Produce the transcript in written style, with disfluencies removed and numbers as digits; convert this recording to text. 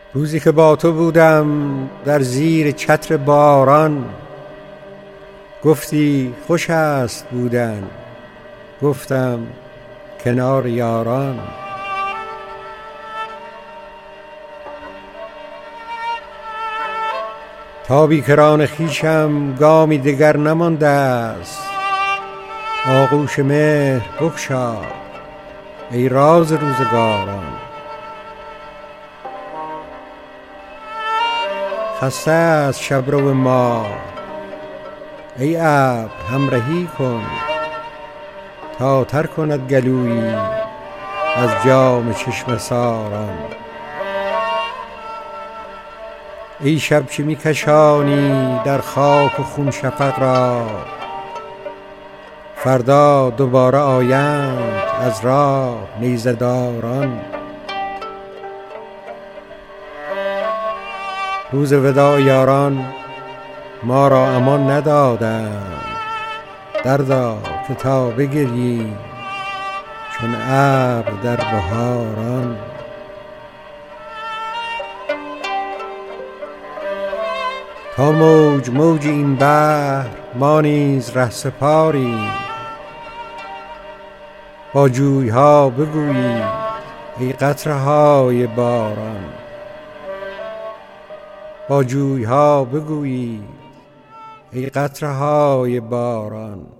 روزی که با تو بودم در زیر چتر باران، گفتی خوش است بودن، گفتم کنار یاران. تا بیکران خویشم گامی دگر نمانده است، آغوش مهر بگشا ای راز روزگاران. خسته از شبرو ما ای ابر همرهی کن، تا تر کند گلویی از جام چشمه ساران. ای شب که می کشانی در خاک و خون شفق را، فردا دوباره آیند از راه نیزه داران. روز وداع یاران ما را امان ندادند، دردا که تا بگریی چون ابر در بهاران. تا موج موج این بحر ما نیز رهسپاریم، با جویها بگویید ای قطره‌های باران. با جویها بگویید ای قطره‌های باران.